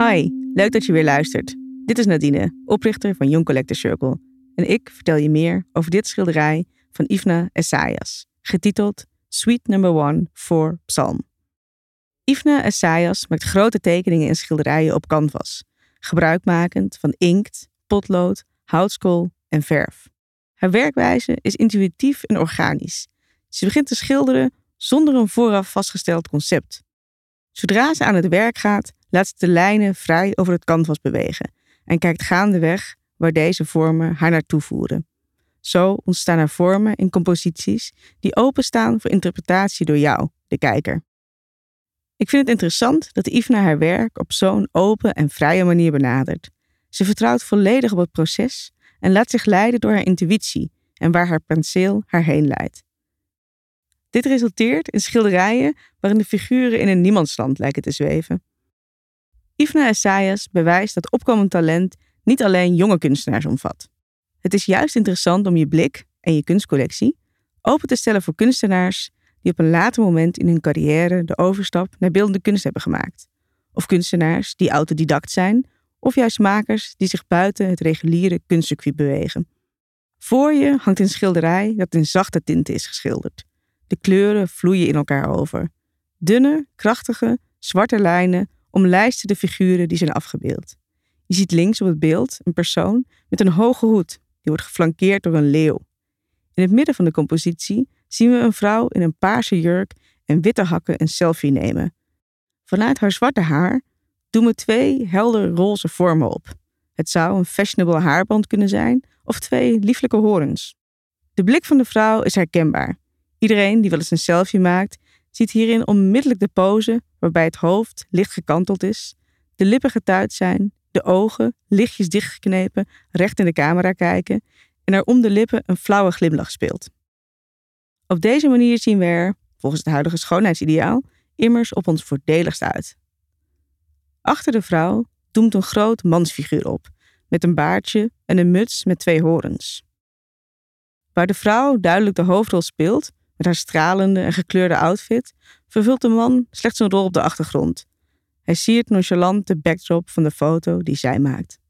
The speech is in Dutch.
Hi, leuk dat je weer luistert. Dit is Nadine, oprichter van Young Collector Circle. En ik vertel je meer over dit schilderij van Ifna Essayas, getiteld Suite No. 1 voor Psalm. Ifna Essayas maakt grote tekeningen en schilderijen op canvas, gebruikmakend van inkt, potlood, houtskool en verf. Haar werkwijze is intuïtief en organisch. Ze begint te schilderen zonder een vooraf vastgesteld concept. Zodra ze aan het werk gaat, laat ze de lijnen vrij over het canvas bewegen en kijkt gaandeweg waar deze vormen haar naartoe voeren. Zo ontstaan er vormen en composities die openstaan voor interpretatie door jou, de kijker. Ik vind het interessant dat Ifna haar werk op zo'n open en vrije manier benadert. Ze vertrouwt volledig op het proces en laat zich leiden door haar intuïtie en waar haar penseel haar heen leidt. Dit resulteert in schilderijen waarin de figuren in een niemandsland lijken te zweven. Ifna Essayas bewijst dat opkomend talent niet alleen jonge kunstenaars omvat. Het is juist interessant om je blik en je kunstcollectie open te stellen voor kunstenaars die op een later moment in hun carrière de overstap naar beeldende kunst hebben gemaakt. Of kunstenaars die autodidact zijn, of juist makers die zich buiten het reguliere kunstcircuit bewegen. Voor je hangt een schilderij dat in zachte tinten is geschilderd. De kleuren vloeien in elkaar over. Dunne, krachtige, zwarte lijnen omlijsten de figuren die zijn afgebeeld. Je ziet links op het beeld een persoon met een hoge hoed, die wordt geflankeerd door een leeuw. In het midden van de compositie zien we een vrouw in een paarse jurk en witte hakken een selfie nemen. Vanuit haar zwarte haar doemen 2 helder roze vormen op. Het zou een fashionable haarband kunnen zijn of 2 lieflijke horens. De blik van de vrouw is herkenbaar. Iedereen die wel eens een selfie maakt, ziet hierin onmiddellijk de pose waarbij het hoofd licht gekanteld is, de lippen getuit zijn, de ogen lichtjes dichtgeknepen, recht in de camera kijken en er om de lippen een flauwe glimlach speelt. Op deze manier zien we er, volgens het huidige schoonheidsideaal, immers op ons voordeligst uit. Achter de vrouw doemt een groot mansfiguur op, met een baardje en een muts met 2 horens. Waar de vrouw duidelijk de hoofdrol speelt, met haar stralende en gekleurde outfit, vervult de man slechts een rol op de achtergrond. Hij siert nonchalant de backdrop van de foto die zij maakt.